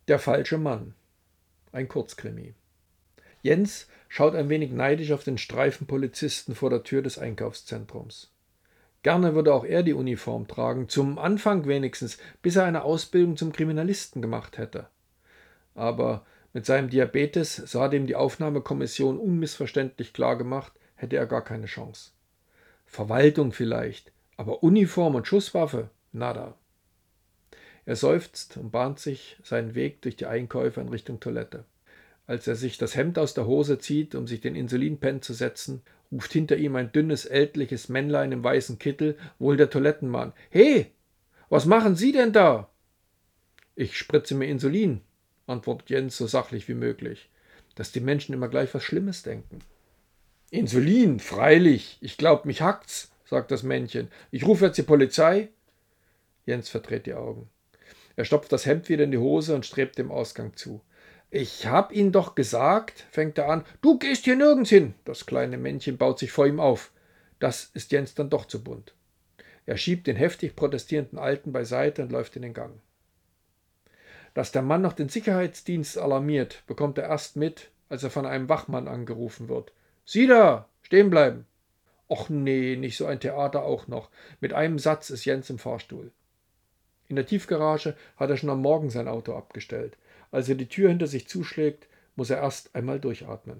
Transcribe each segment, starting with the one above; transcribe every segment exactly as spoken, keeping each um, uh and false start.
Der falsche Mann. Ein Kurzkrimi. Jens schaut ein wenig neidisch auf den Streifenpolizisten vor der Tür des Einkaufszentrums. Gerne würde auch er die Uniform tragen, zum Anfang wenigstens, bis er eine Ausbildung zum Kriminalisten gemacht hätte. Aber mit seinem Diabetes, so hat ihm die Aufnahmekommission unmissverständlich klargemacht, hätte er gar keine Chance. Verwaltung vielleicht, aber Uniform und Schusswaffe, nada. Er seufzt und bahnt sich seinen Weg durch die Einkäufe in Richtung Toilette. Als er sich das Hemd aus der Hose zieht, um sich den Insulinpen zu setzen, ruft hinter ihm ein dünnes, ältliches Männlein im weißen Kittel, wohl der Toilettenmann. »He, was machen Sie denn da?« »Ich spritze mir Insulin«, antwortet Jens so sachlich wie möglich, dass die Menschen immer gleich was Schlimmes denken. »Insulin, freilich, ich glaub, mich hackt's«, sagt das Männchen. »Ich rufe jetzt die Polizei.« Jens verdreht die Augen. Er stopft das Hemd wieder in die Hose und strebt dem Ausgang zu. »Ich hab Ihnen doch gesagt«, fängt er an. »Du gehst hier nirgends hin!« Das kleine Männchen baut sich vor ihm auf. Das ist Jens dann doch zu bunt. Er schiebt den heftig protestierenden Alten beiseite und läuft in den Gang. Dass der Mann noch den Sicherheitsdienst alarmiert, bekommt er erst mit, als er von einem Wachmann angerufen wird. »Sie da! Stehen bleiben!« »Och nee, nicht so ein Theater auch noch.« Mit einem Satz ist Jens im Fahrstuhl. In der Tiefgarage hat er schon am Morgen sein Auto abgestellt. Als er die Tür hinter sich zuschlägt, muss er erst einmal durchatmen.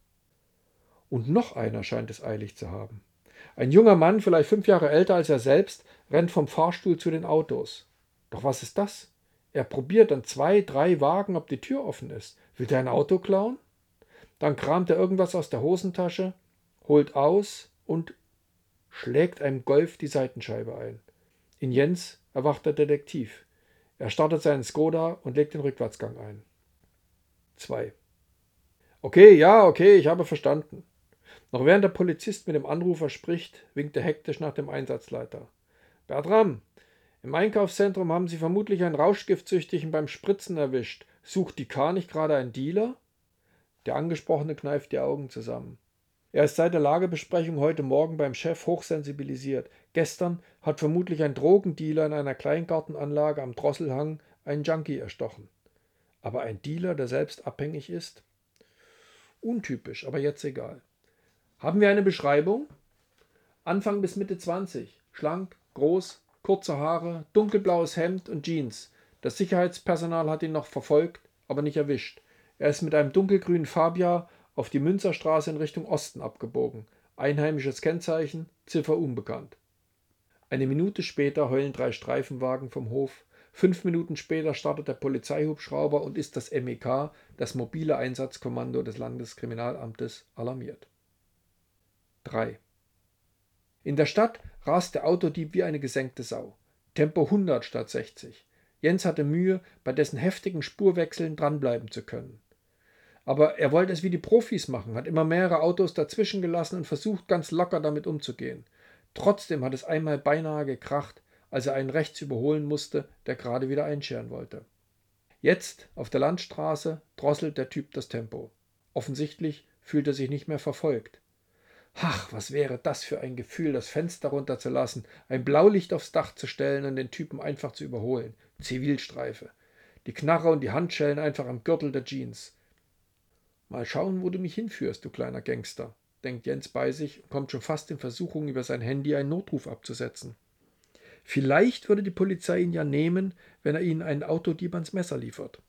Und noch einer scheint es eilig zu haben. Ein junger Mann, vielleicht fünf Jahre älter als er selbst, rennt vom Fahrstuhl zu den Autos. Doch was ist das? Er probiert an zwei, drei Wagen, ob die Tür offen ist. Will der ein Auto klauen? Dann kramt er irgendwas aus der Hosentasche, holt aus und schlägt einem Golf die Seitenscheibe ein. In Jens erwacht der Detektiv. Er startet seinen Skoda und legt den Rückwärtsgang ein. zwei. Okay, ja, okay, ich habe verstanden. Noch während der Polizist mit dem Anrufer spricht, winkt er hektisch nach dem Einsatzleiter. Bertram, im Einkaufszentrum haben Sie vermutlich einen Rauschgiftsüchtigen beim Spritzen erwischt. Sucht die K nicht gerade einen Dealer? Der Angesprochene kneift die Augen zusammen. Er ist seit der Lagebesprechung heute Morgen beim Chef hochsensibilisiert. Gestern hat vermutlich ein Drogendealer in einer Kleingartenanlage am Drosselhang einen Junkie erstochen. Aber ein Dealer, der selbst abhängig ist? Untypisch, aber jetzt egal. Haben wir eine Beschreibung? Anfang bis Mitte zwanzig, schlank, groß, kurze Haare, dunkelblaues Hemd und Jeans. Das Sicherheitspersonal hat ihn noch verfolgt, aber nicht erwischt. Er ist mit einem dunkelgrünen Fabia auf die Münzerstraße in Richtung Osten abgebogen. Einheimisches Kennzeichen, Ziffer unbekannt. Eine Minute später heulen drei Streifenwagen vom Hof. Fünf Minuten später startet der Polizeihubschrauber und ist das M E K, das mobile Einsatzkommando des Landeskriminalamtes, alarmiert. drei. In der Stadt rast der Autodieb wie eine gesenkte Sau. Tempo hundert statt sechzig. Jens hatte Mühe, bei dessen heftigen Spurwechseln dranbleiben zu können. Aber er wollte es wie die Profis machen, hat immer mehrere Autos dazwischen gelassen und versucht, ganz locker damit umzugehen. Trotzdem hat es einmal beinahe gekracht, als er einen rechts überholen musste, der gerade wieder einscheren wollte. Jetzt, auf der Landstraße, drosselt der Typ das Tempo. Offensichtlich fühlt er sich nicht mehr verfolgt. Ach, was wäre das für ein Gefühl, das Fenster runterzulassen, ein Blaulicht aufs Dach zu stellen und den Typen einfach zu überholen. Zivilstreife. Die Knarre und die Handschellen einfach am Gürtel der Jeans. Mal schauen, wo du mich hinführst, du kleiner Gangster, denkt Jens bei sich und kommt schon fast in Versuchung, über sein Handy einen Notruf abzusetzen. Vielleicht würde die Polizei ihn ja nehmen, wenn er ihnen einen Autodieb ans Messer liefert.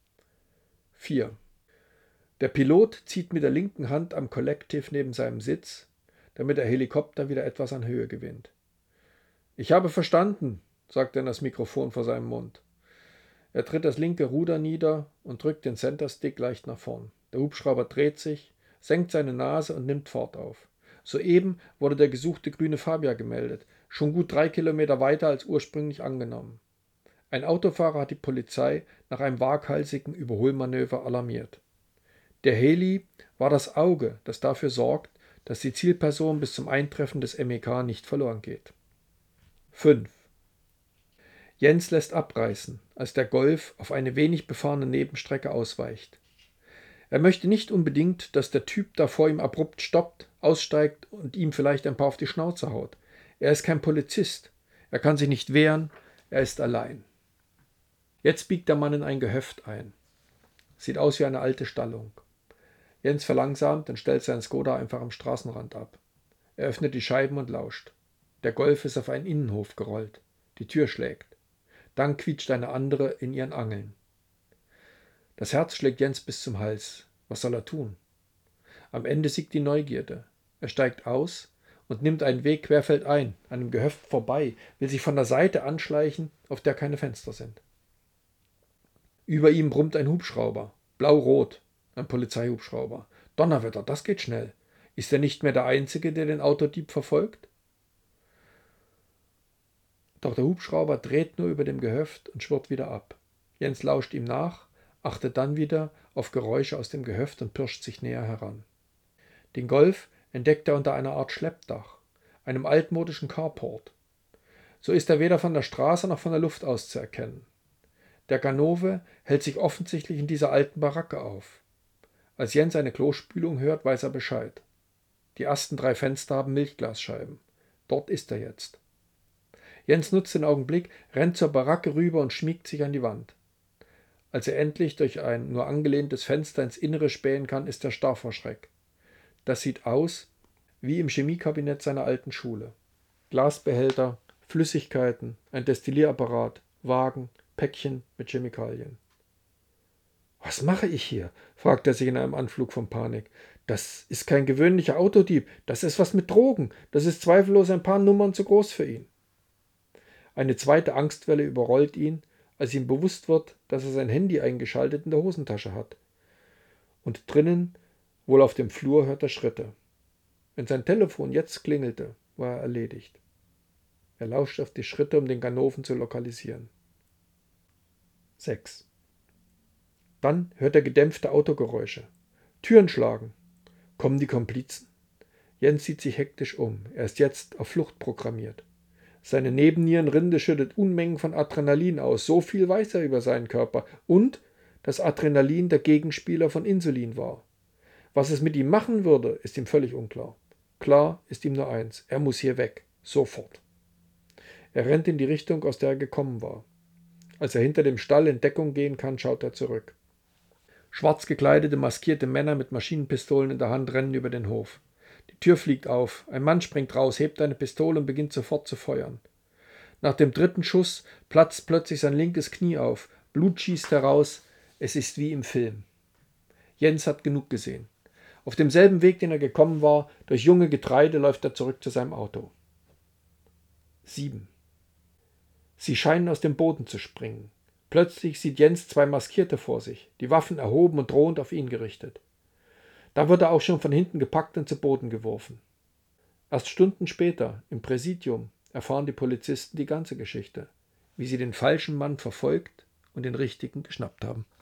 vier. Der Pilot zieht mit der linken Hand am Collective neben seinem Sitz, damit der Helikopter wieder etwas an Höhe gewinnt. »Ich habe verstanden«, sagt er in das Mikrofon vor seinem Mund. Er tritt das linke Ruder nieder und drückt den Centerstick leicht nach vorn. Der Hubschrauber dreht sich, senkt seine Nase und nimmt Fahrt auf. Soeben wurde der gesuchte grüne Fabia gemeldet, schon gut drei Kilometer weiter als ursprünglich angenommen. Ein Autofahrer hat die Polizei nach einem waghalsigen Überholmanöver alarmiert. Der Heli war das Auge, das dafür sorgt, dass die Zielperson bis zum Eintreffen des M E K nicht verloren geht. fünf. Jens lässt abreißen, als der Golf auf eine wenig befahrene Nebenstrecke ausweicht. Er möchte nicht unbedingt, dass der Typ da vor ihm abrupt stoppt, aussteigt und ihm vielleicht ein paar auf die Schnauze haut. Er ist kein Polizist. Er kann sich nicht wehren. Er ist allein. Jetzt biegt der Mann in ein Gehöft ein. Sieht aus wie eine alte Stallung. Jens verlangsamt und stellt seinen Skoda einfach am Straßenrand ab. Er öffnet die Scheiben und lauscht. Der Golf ist auf einen Innenhof gerollt. Die Tür schlägt. Dann quietscht eine andere in ihren Angeln. Das Herz schlägt Jens bis zum Hals. Was soll er tun? Am Ende siegt die Neugierde. Er steigt aus und nimmt einen Weg querfeldein, an dem Gehöft vorbei, will sich von der Seite anschleichen, auf der keine Fenster sind. Über ihm brummt ein Hubschrauber, blau-rot, ein Polizeihubschrauber. Donnerwetter, das geht schnell. Ist er nicht mehr der Einzige, der den Autodieb verfolgt? Doch der Hubschrauber dreht nur über dem Gehöft und schwirrt wieder ab. Jens lauscht ihm nach, achtet dann wieder auf Geräusche aus dem Gehöft und pirscht sich näher heran. Den Golf entdeckt er unter einer Art Schleppdach, einem altmodischen Carport. So ist er weder von der Straße noch von der Luft aus zu erkennen. Der Ganove hält sich offensichtlich in dieser alten Baracke auf. Als Jens eine Klospülung hört, weiß er Bescheid. Die ersten drei Fenster haben Milchglasscheiben. Dort ist er jetzt. Jens nutzt den Augenblick, rennt zur Baracke rüber und schmiegt sich an die Wand. Als er endlich durch ein nur angelehntes Fenster ins Innere spähen kann, ist er starr vor Schreck. Das sieht aus wie im Chemiekabinett seiner alten Schule. Glasbehälter, Flüssigkeiten, ein Destillierapparat, Wagen, Päckchen mit Chemikalien. »Was mache ich hier?« fragt er sich in einem Anflug von Panik. »Das ist kein gewöhnlicher Autodieb, das ist was mit Drogen, das ist zweifellos ein paar Nummern zu groß für ihn.« Eine zweite Angstwelle überrollt ihn, als ihm bewusst wird, dass er sein Handy eingeschaltet in der Hosentasche hat. Und drinnen, wohl auf dem Flur, hört er Schritte. Wenn sein Telefon jetzt klingelte, war er erledigt. Er lauscht auf die Schritte, um den Ganoven zu lokalisieren. sechs. Dann hört er gedämpfte Autogeräusche. Türen schlagen. Kommen die Komplizen? Jens sieht sich hektisch um. Er ist jetzt auf Flucht programmiert. Seine Nebennierenrinde schüttet Unmengen von Adrenalin aus. So viel weiß er über seinen Körper. Und dass Adrenalin der Gegenspieler von Insulin war. Was es mit ihm machen würde, ist ihm völlig unklar. Klar ist ihm nur eins. Er muss hier weg. Sofort. Er rennt in die Richtung, aus der er gekommen war. Als er hinter dem Stall in Deckung gehen kann, schaut er zurück. Schwarz gekleidete, maskierte Männer mit Maschinenpistolen in der Hand rennen über den Hof. Die Tür fliegt auf. Ein Mann springt raus, hebt eine Pistole und beginnt sofort zu feuern. Nach dem dritten Schuss platzt plötzlich sein linkes Knie auf. Blut schießt heraus. Es ist wie im Film. Jens hat genug gesehen. Auf demselben Weg, den er gekommen war, durch junge Getreide, läuft er zurück zu seinem Auto. sieben. Sie scheinen aus dem Boden zu springen. Plötzlich sieht Jens zwei Maskierte vor sich, die Waffen erhoben und drohend auf ihn gerichtet. Da wird er auch schon von hinten gepackt und zu Boden geworfen. Erst Stunden später, im Präsidium, erfahren die Polizisten die ganze Geschichte, wie sie den falschen Mann verfolgt und den richtigen geschnappt haben.